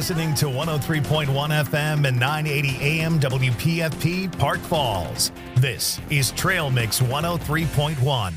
listening to 103.1 FM and 980 AM WPFP Park Falls. This is Trail Mix 103.1.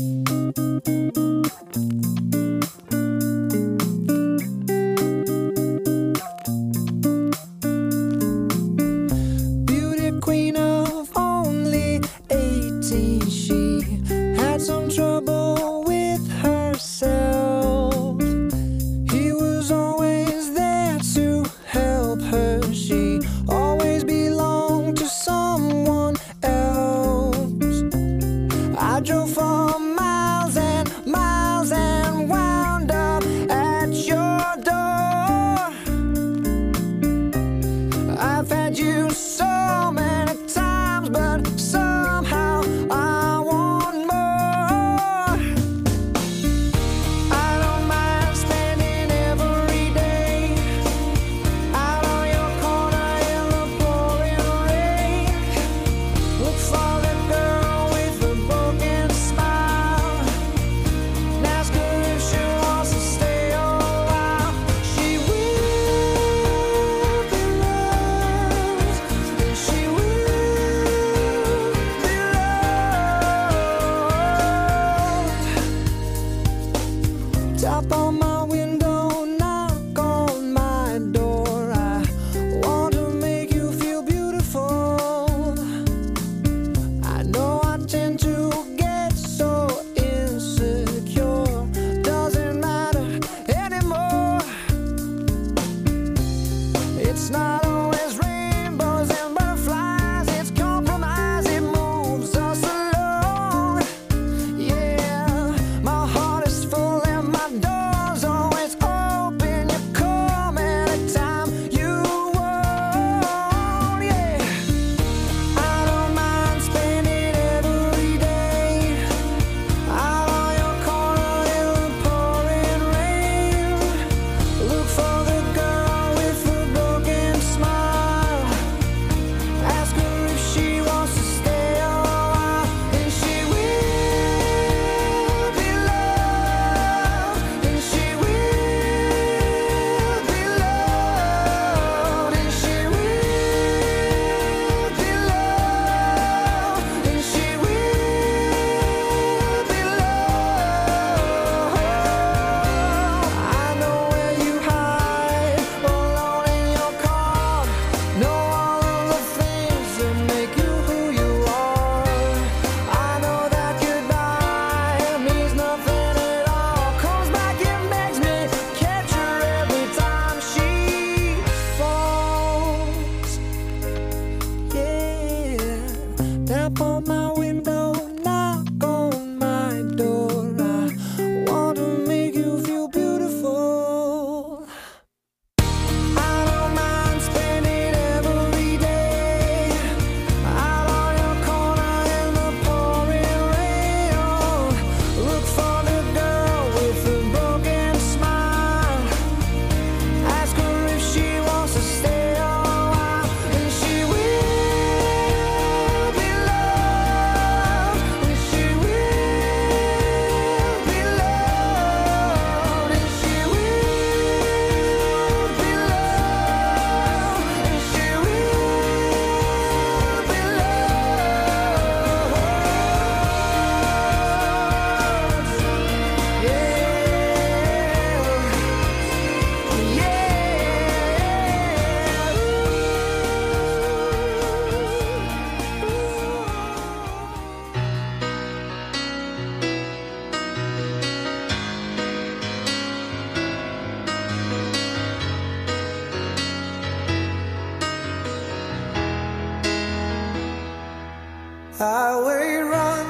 Highway run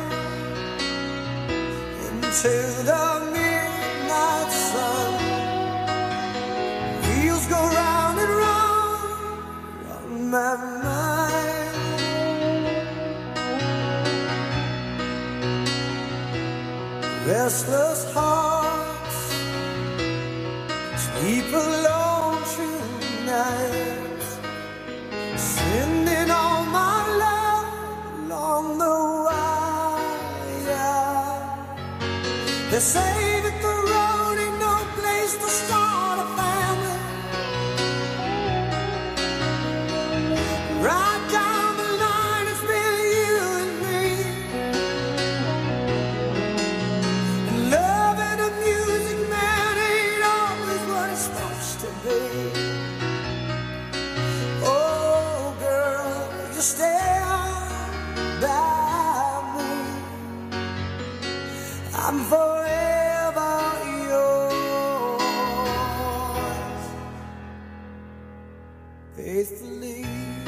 into the midnight sun. Wheels go round and round, run my mind. Restless hearts sleep alone tonight, sending all my love along the wire. They say that the road ain't no place to start a family, I'm forever yours, faithfully.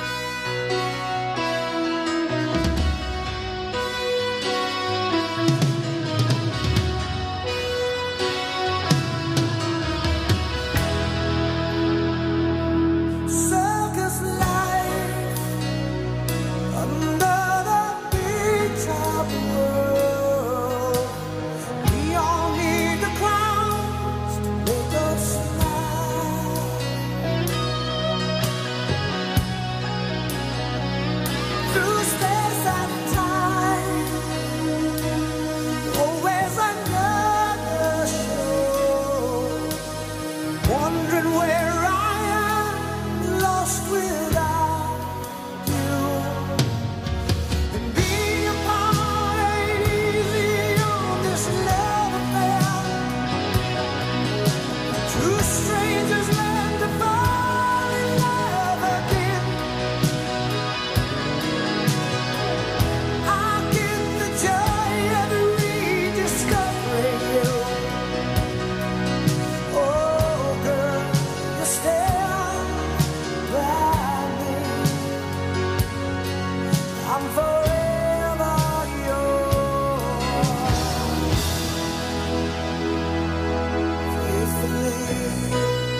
Circus life under the big top world. We all need the clowns to make us smile. Through space and time, always another show. Wondering where I am, lost without you. And being apart ain't easy on this love affair. Two strangers learn to fall in love again. I get the joy of rediscovering you. Oh, girl, you're still by me. I'm forever yours, faithfully.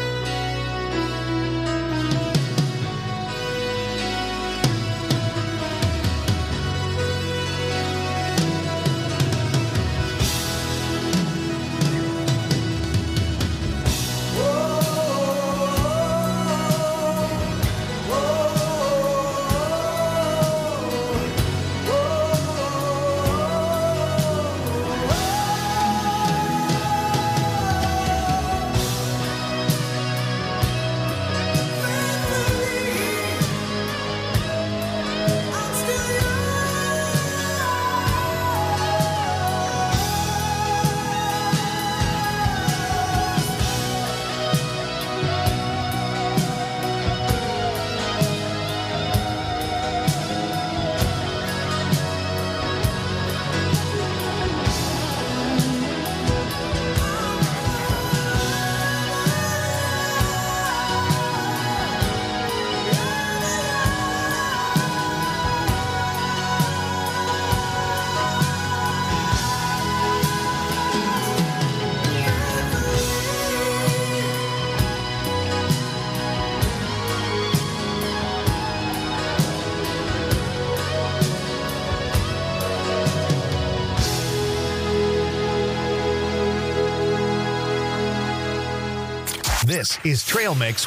This is Trail Mix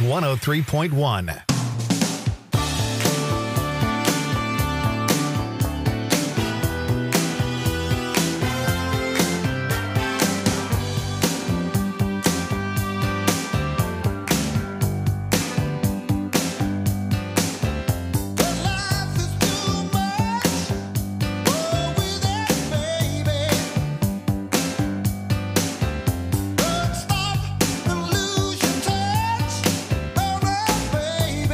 103.1. Stop and lose your touch, oh, baby.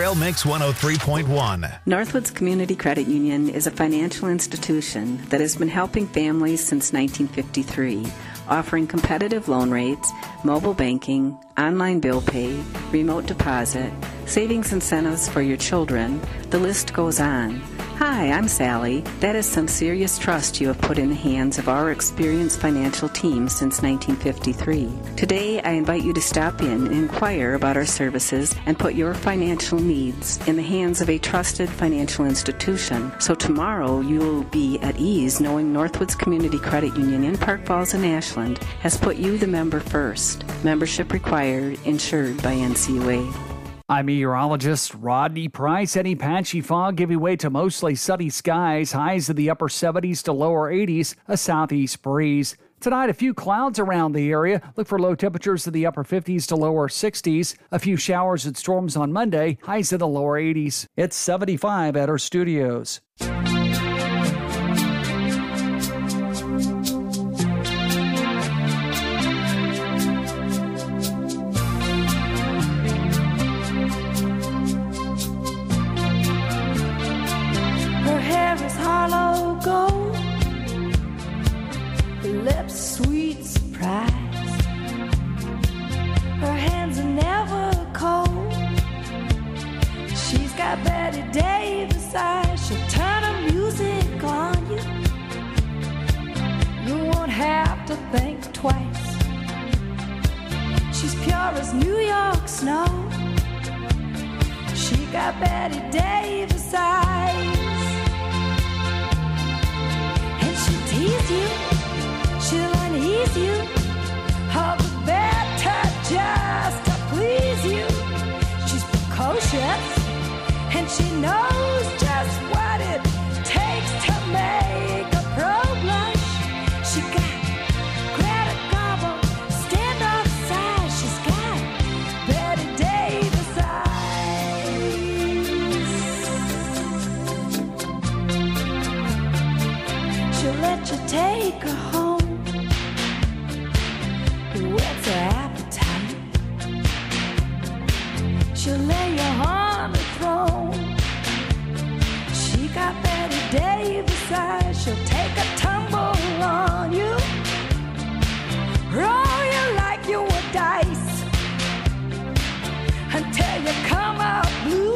Trail Mix 103.1. Northwoods Community Credit Union is a financial institution that has been helping families since 1953, offering competitive loan rates, mobile banking, online bill pay, remote deposit, savings incentives for your children. The list goes on. Hi, I'm Sally. That is some serious trust you have put in the hands of our experienced financial team since 1953. Today, I invite you to stop in and inquire about our services and put your financial needs in the hands of a trusted financial institution. So tomorrow, you will be at ease knowing Northwoods Community Credit Union in Park Falls and Ashland has put you, the member, first. Membership required, insured by NCUA. I'm meteorologist Rodney Price. Any patchy fog giving way to mostly sunny skies, highs in the upper 70s to lower 80s, a southeast breeze. Tonight, a few clouds around the area. Look for low temperatures in the upper 50s to lower 60s. A few showers and storms on Monday, highs in the lower 80s. It's 75 at our studios. Harlow gold, lips sweet surprise. Her hands are never cold. She's got Betty Davis eyes. She'll turn her music on you. You won't have to think twice. She's pure as New York snow. She got Betty Davis eyes. Tease you, she'll unease you, all the better just to please you. She's precocious, and she knows just what it takes to make a pro blush. She got Greta Garbo, stand off side. She's got Betty Davis eyes. She'll let you take her home. Whet's her appetite? She'll lay you on the throne. She got Betty Davis eyes. She'll take a tumble on you, roll you like you were dice, until you come out blue.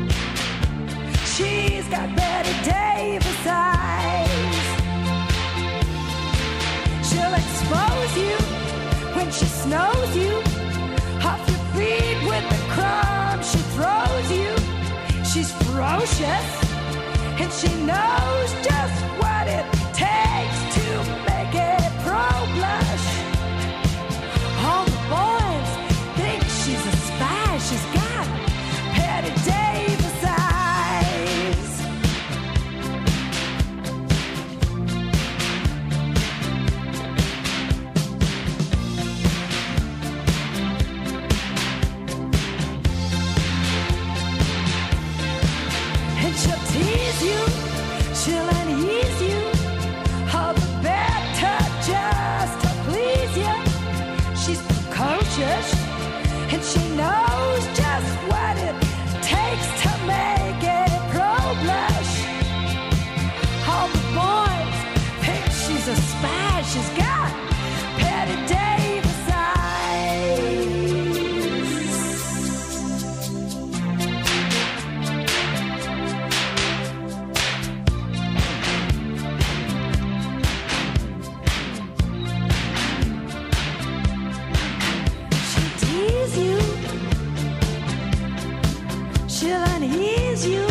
She's got Betty Davis eyes. She'll expose you when she snows you, off your feet with the crumbs she throws you. She's ferocious, and she knows just what it takes to make a pro blush. All the boys think she's a spy. She's got Betty Davis eyes. And she'll tease you, she'll unease you, all the better just to please you. She's precocious, and she knows just what it takes to make a pro blush. All the boys think she's a spy. She's got Betty Davis eyes. She'll tease you, she'll unease you,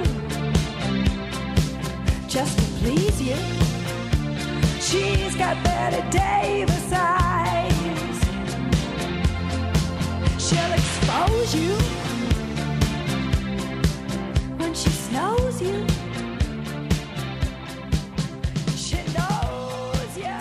just to please you. She's got Betty Davis eyes. She'll expose you when she snows you. She knows you.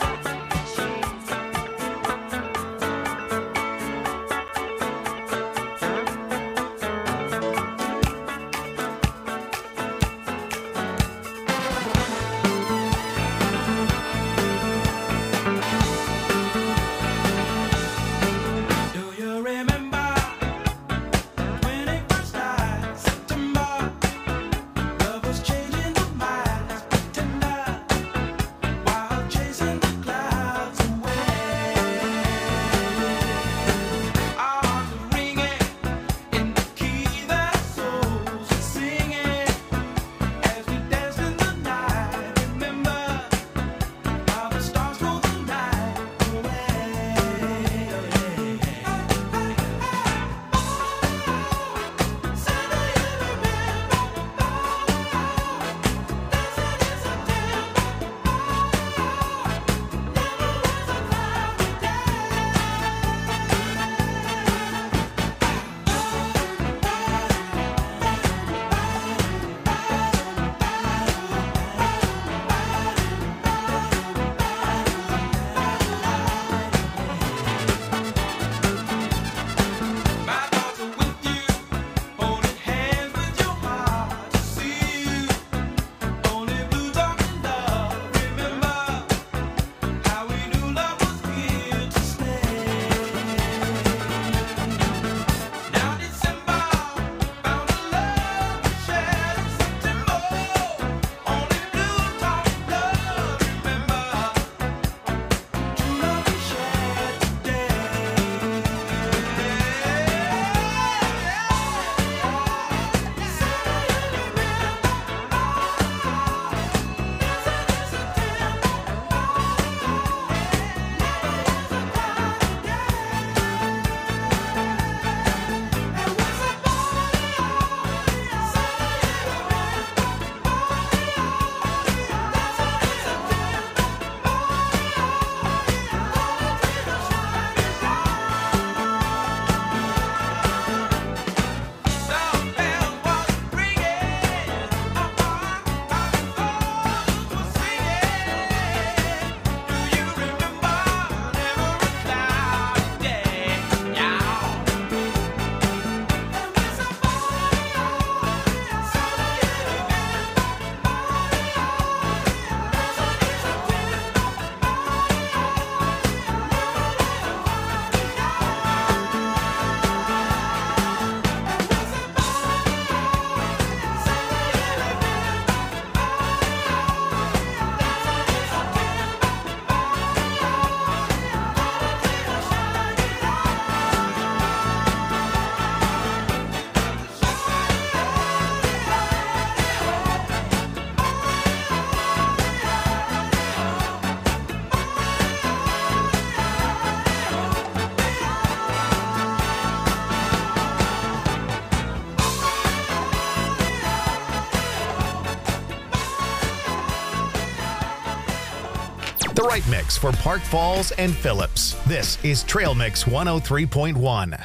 right mix for Park Falls and Phillips. This is Trail Mix 103.1.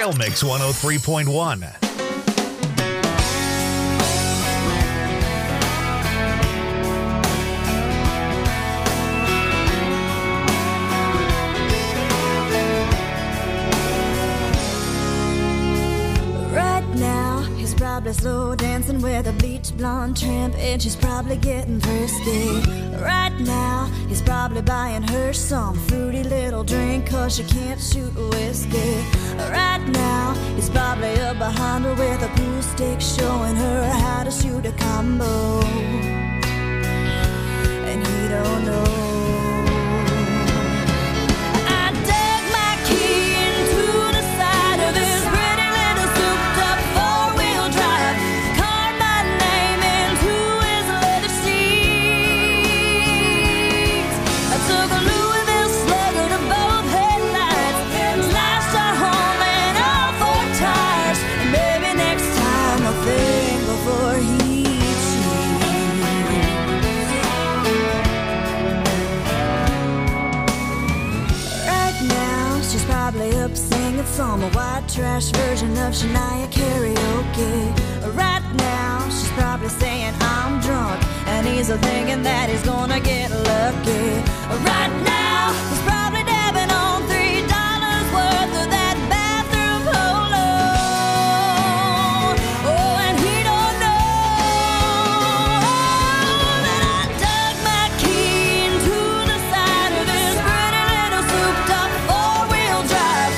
Trail Mix 103.1. Probably slow dancing with a bleach blonde tramp, and she's probably getting frisky. Right now, he's probably buying her some fruity little drink, cause she can't shoot whiskey. Right now, he's probably up behind her with a pool stick, showing her how to shoot a combo. And he don't know. Some white trash version of Shania karaoke. Right now, she's probably saying I'm drunk, and he's thinking that he's gonna get lucky. Right now, he's probably dabbing on $3 worth of that bathroom polo. Oh, and he don't know that I dug my key into the side of his pretty little souped-up four-wheel drive.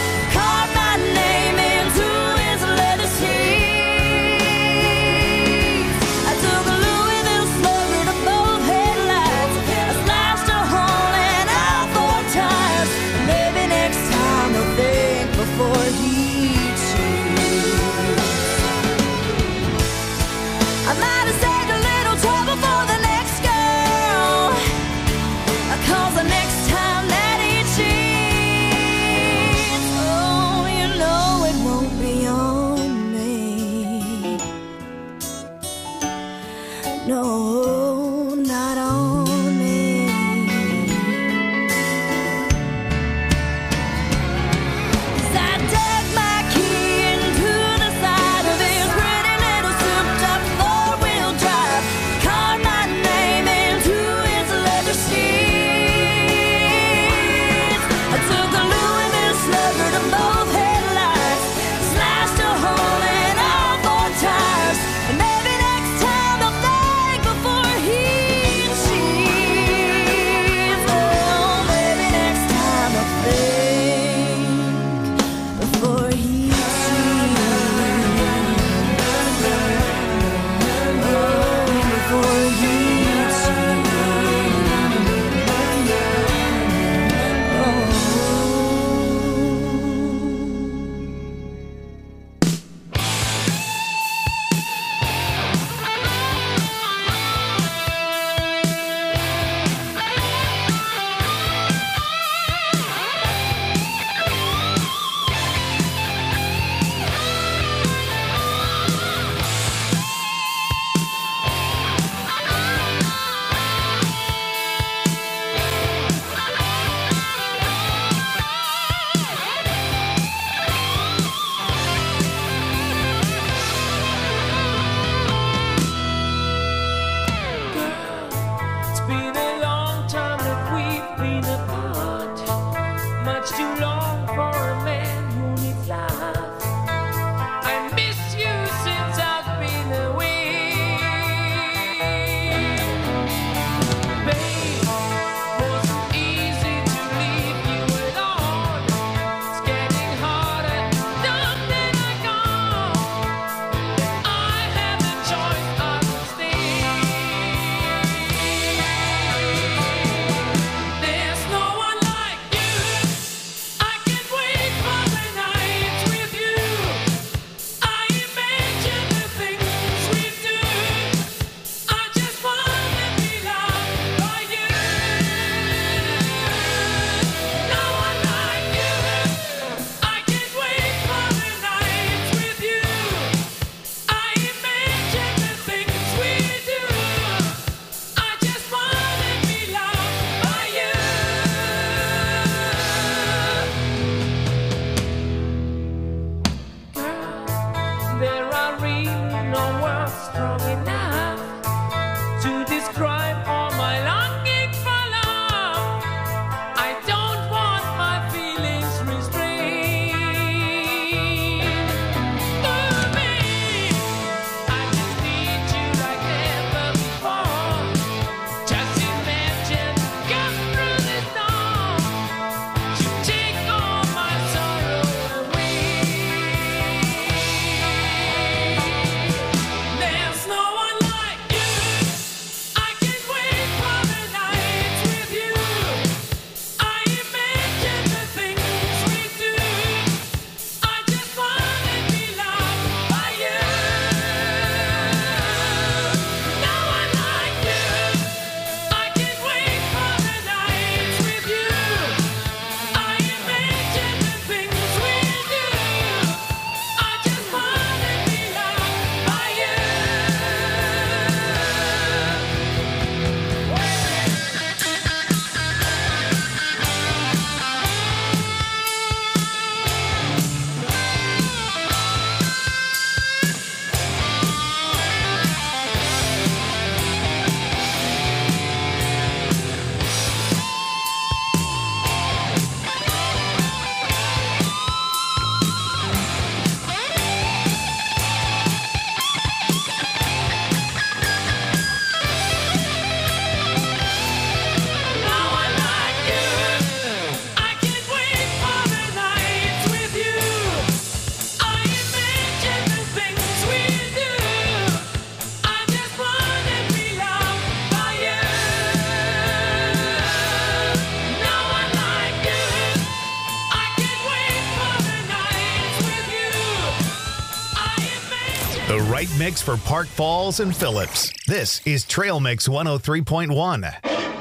right mix for Park Falls and Phillips. This is Trail Mix 103.1.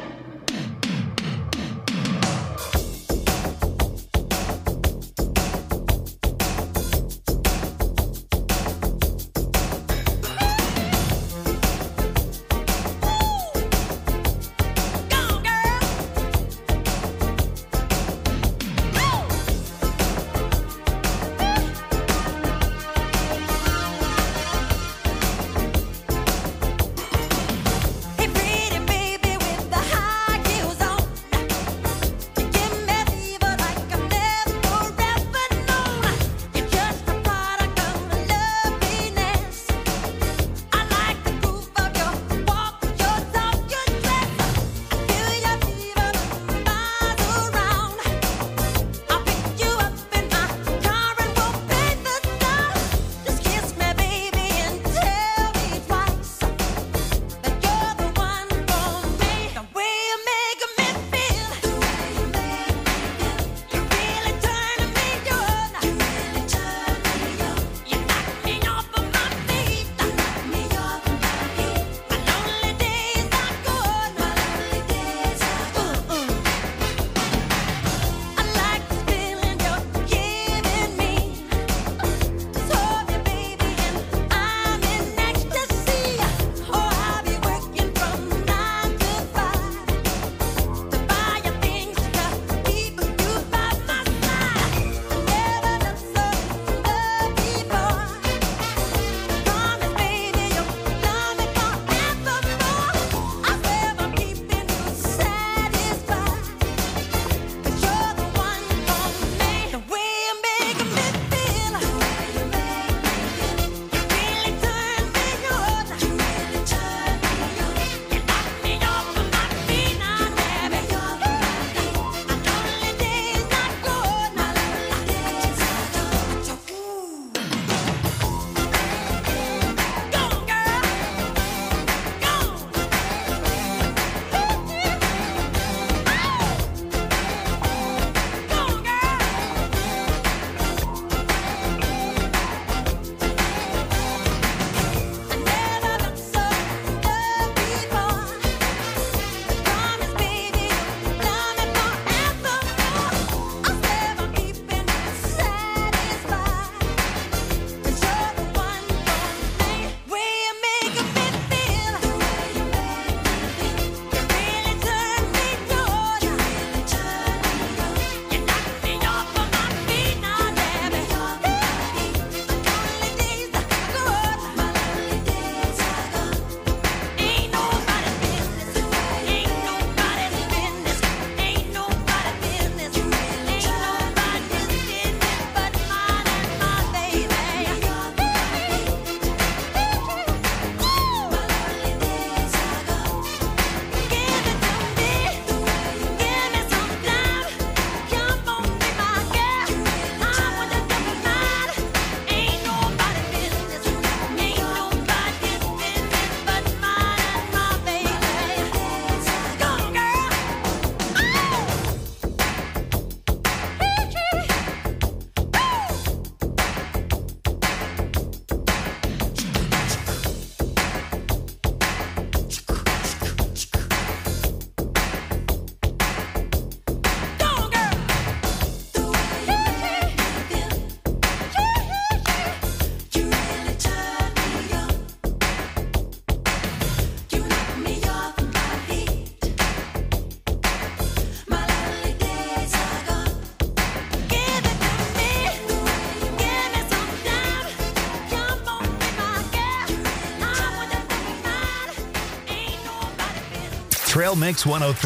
Trail Mix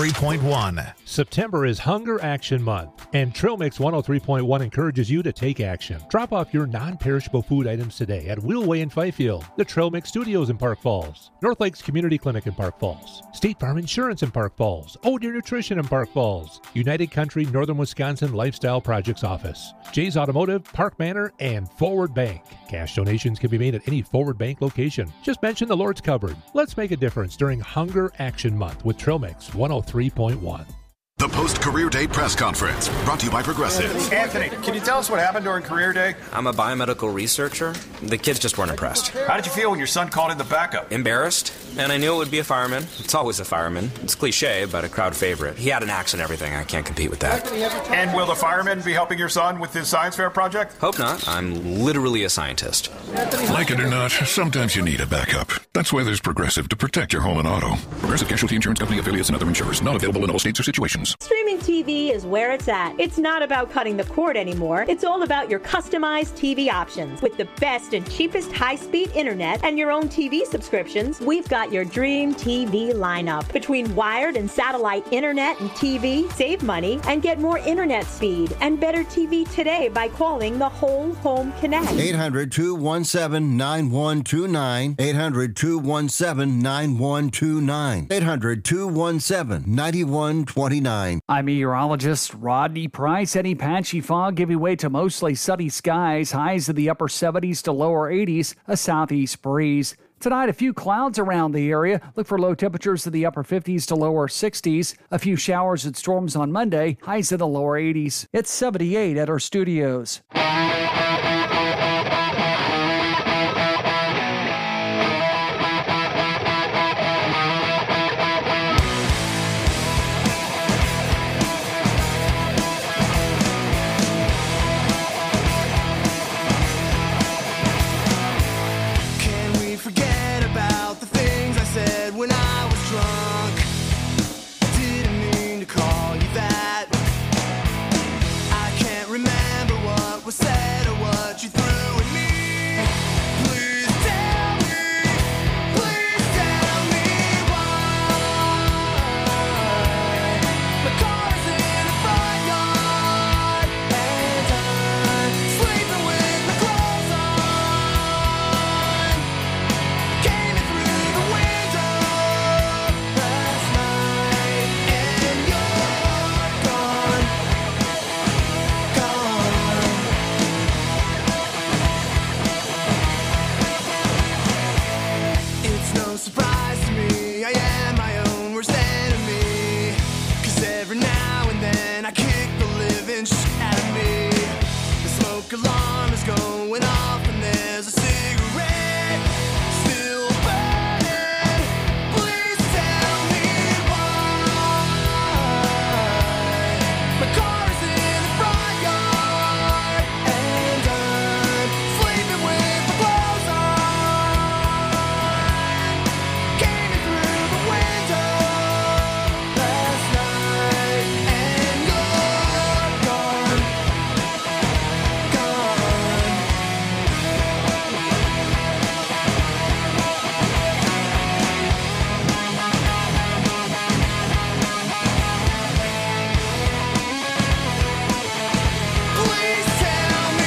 103.1. September is Hunger Action Month, and Trail Mix 103.1 encourages you to take action. Drop off your non-perishable food items today at Wheelway in Fifield, the Trail Mix Studios in Park Falls, North Lakes Community Clinic in Park Falls, State Farm Insurance in Park Falls, Oh Deer Nutrition in Park Falls, United Country Northern Wisconsin Lifestyle Projects Office, Jay's Automotive, Park Manor, and Forward Bank. Cash donations can be made at any Forward Bank location. Just mention the Lord's Cupboard. Let's make a difference during Hunger Action Month with Trail Mix 103.1. The post-career day press conference. Brought to you by Progressive. Anthony, can you tell us what happened during career day? I'm a biomedical researcher. The kids just weren't impressed. How did you feel when your son called in the backup? Embarrassed. And I knew it would be a fireman. It's always a fireman. It's cliche, but a crowd favorite. He had an axe and everything. I can't compete with that. And will the fireman be helping your son with his science fair project? Hope not. I'm literally a scientist. Like it or not, sometimes you need a backup. That's why there's Progressive to protect your home and auto. Progressive Casualty Insurance Company, affiliates, and other insurers. Not available in all states or situations. Streaming TV is where it's at. It's not about cutting the cord anymore. It's all about your customized TV options. With the best and cheapest high-speed internet and your own TV subscriptions, we've got your dream TV lineup. Between wired and satellite internet and TV, save money and get more internet speed and better TV today by calling the Whole Home Connect. 800-217-9129. 800-217-9129. 800-217-9129. I'm meteorologist Rodney Price. Any patchy fog giving way to mostly sunny skies. Highs in the upper 70s to lower 80s. A southeast breeze. Tonight, a few clouds around the area. Look for low temperatures in the upper 50s to lower 60s. A few showers and storms on Monday. Highs in the lower 80s. It's 78 at our studios. When I was drunk, I didn't mean to call you that. I can't remember what was said or what you threw at me. Please tell me why. My car's in the front yard and I'm sleeping with my clothes on. Came in through the window last night and you're gone. It's no surprise to me, I am my own worst enemy. 'Cause every now and then I kick the living shit out of me. The smoke alarm is going off and there's a cigarette still burning. Please tell me why. My car is in the front yard and I'm sleeping with my clothes on. Came in through the window last night and you're gone. Please tell me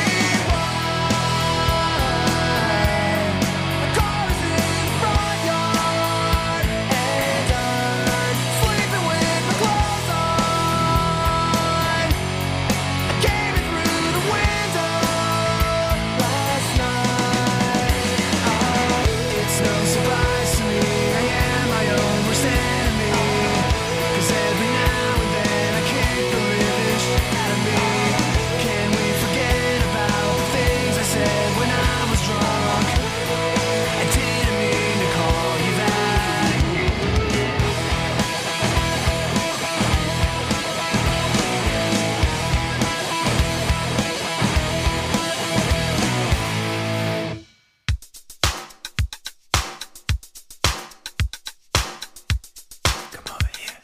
why. My car is in the front yard and I'm sleeping with my clothes on. I came in through the window last night. It's no surprise to me, I am my own worst enemy. 'Cause every now and then I kick the living shit out of me. Can we forget about the things I said when I was drunk? I didn't mean to call you that. Come over here.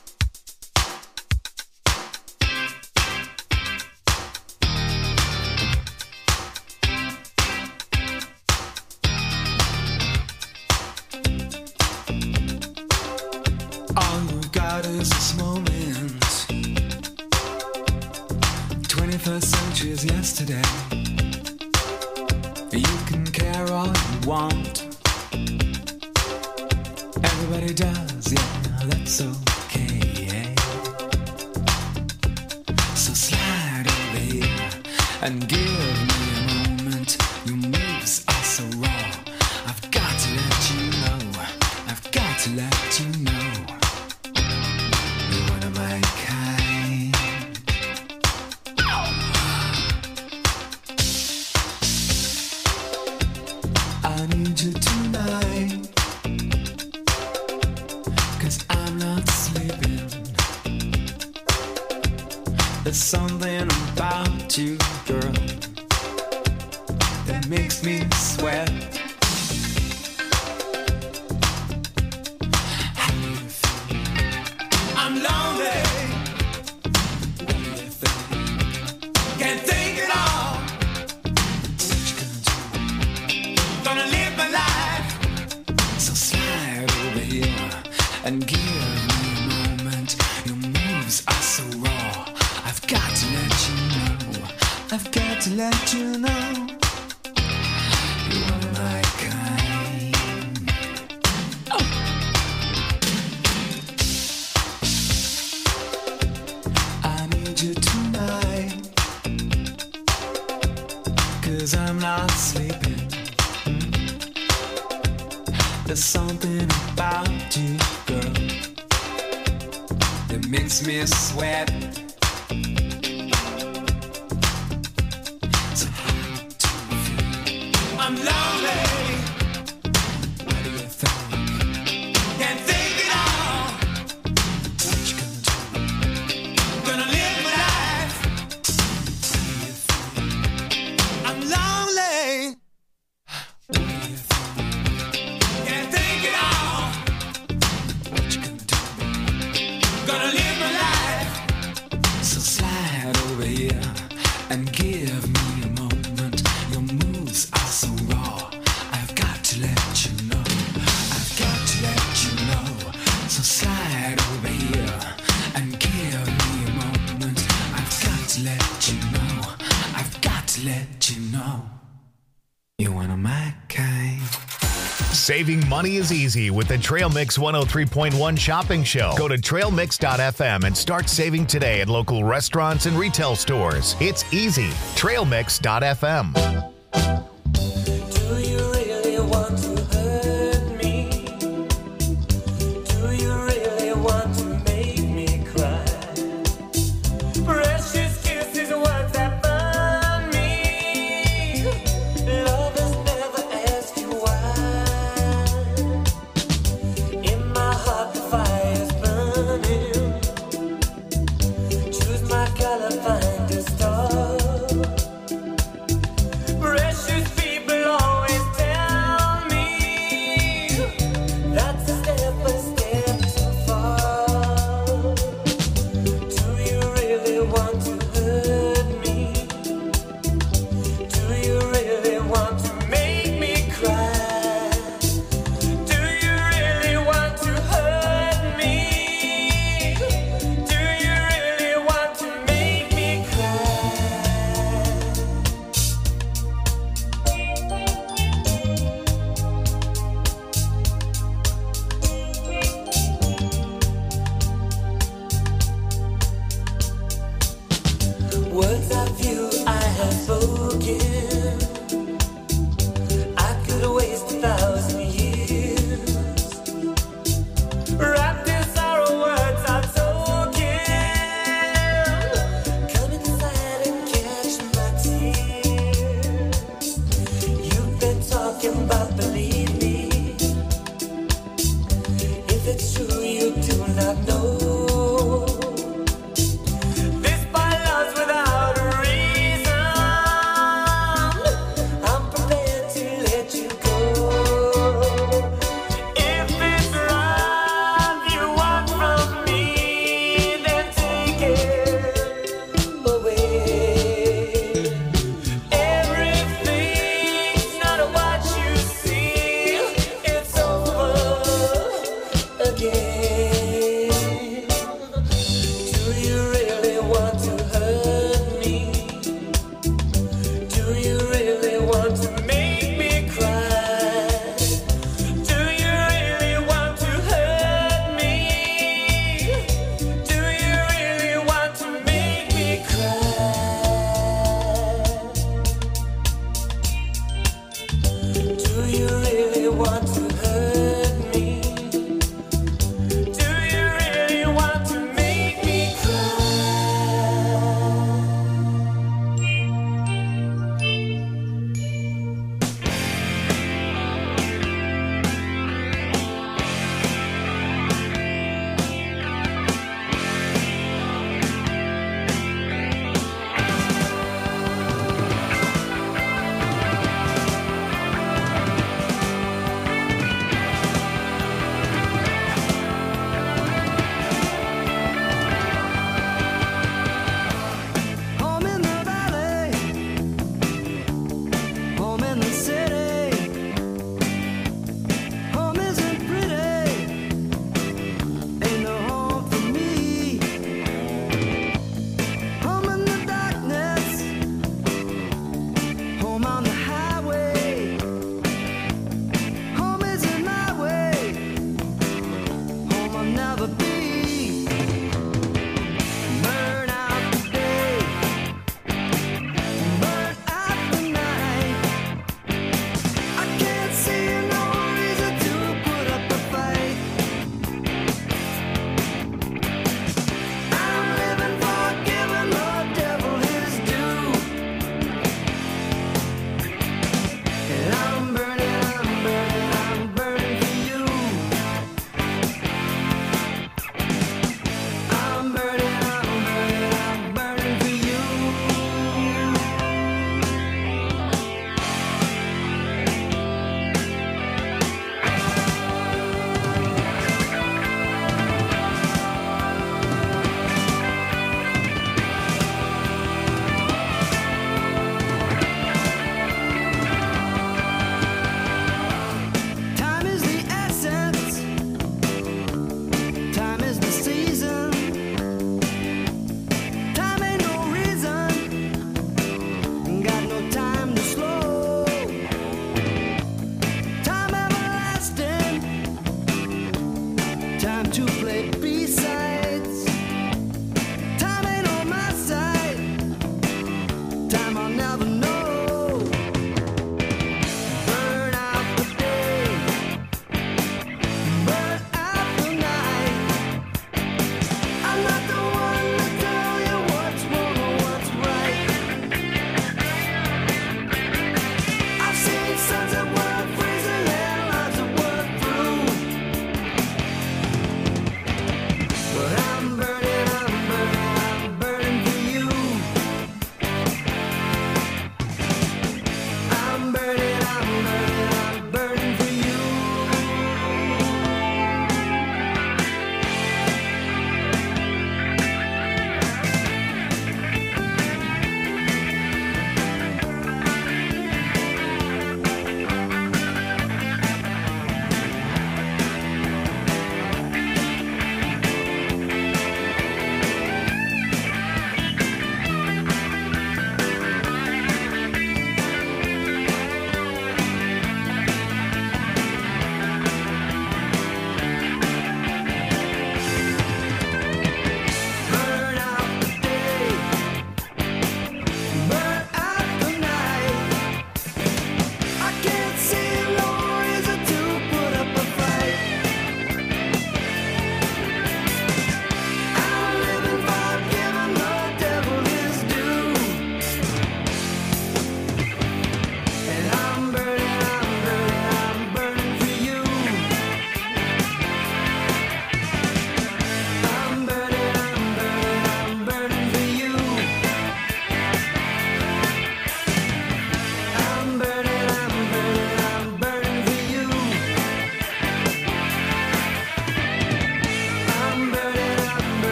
All you've got is this moment. 21st century is yesterday. You can care all you want. Everybody does, yeah, that's okay. So slide over here and give me a moment. Your moves are so raw. I've got to let you know. I've got to let you know. You're one of my kind. There's something about you, girl, that makes me sweat. How do you feel? I'm lonely. What do you think? Can't think at all. What you gonna do? Gonna live my life. So slide over here and give me a moment. Your moves are so raw. I've got to let you know. I've got to let you know. You are my kind. Oh. I need you tonight, 'cause I'm not sleeping. There's something about you, girl, that makes me sweat. So how do you feel? I'm lonely. What do you think? Can't think at all. What you gonna do? Gonna live my life. What do you think? I'm lonely. What do you think? Can't think at all. What you gonna do? Gonna live my life. So slide over here and give me a moment. Your moves are so raw. I've got to let you know. I've got to let you know. So slide over here and give me a moment. I've got to let you know. I've got to let you know. You're one of my kind. Saving money is easy with the Trail Mix 103.1 shopping show. Go to trailmix.fm and start saving today at local restaurants and retail stores. It's easy. Trailmix.fm. Do you really want to hurt me? Do you really want to make me cry? Precious kisses, words that burn me. Lovers never ask you why. In my heart the fire's burning. Choose my color, find a star. Precious people always tell me that's a step too far. Do you really want to hurt me? Do you really want to make me cry? Do you really want to hurt me? Do you really want to make me cry? Words of you I have spoken. I could waste 1,000 years. Wrapped in sorrow, words are token. Come inside and catch my tears. You've been talking about believe me. If it's true, you do not know. This by love's without a reason.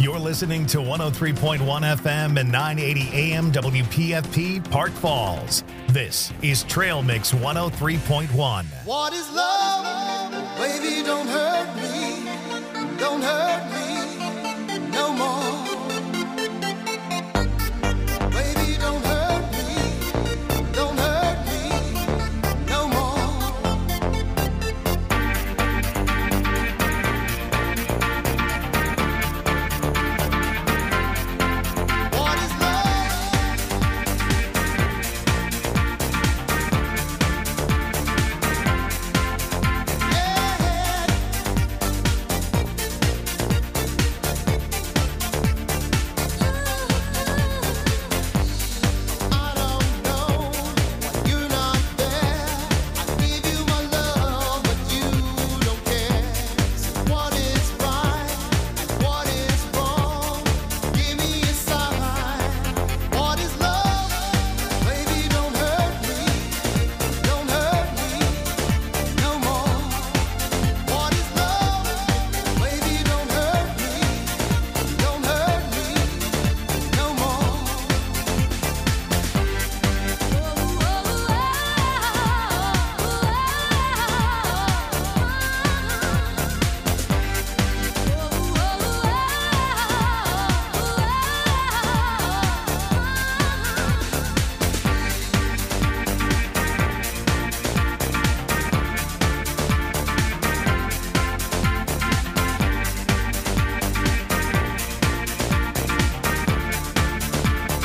You're listening to 103.1 FM and 980 AM WPFP Park Falls. This is Trail Mix 103.1. What is love? Baby, don't hurt me. Don't hurt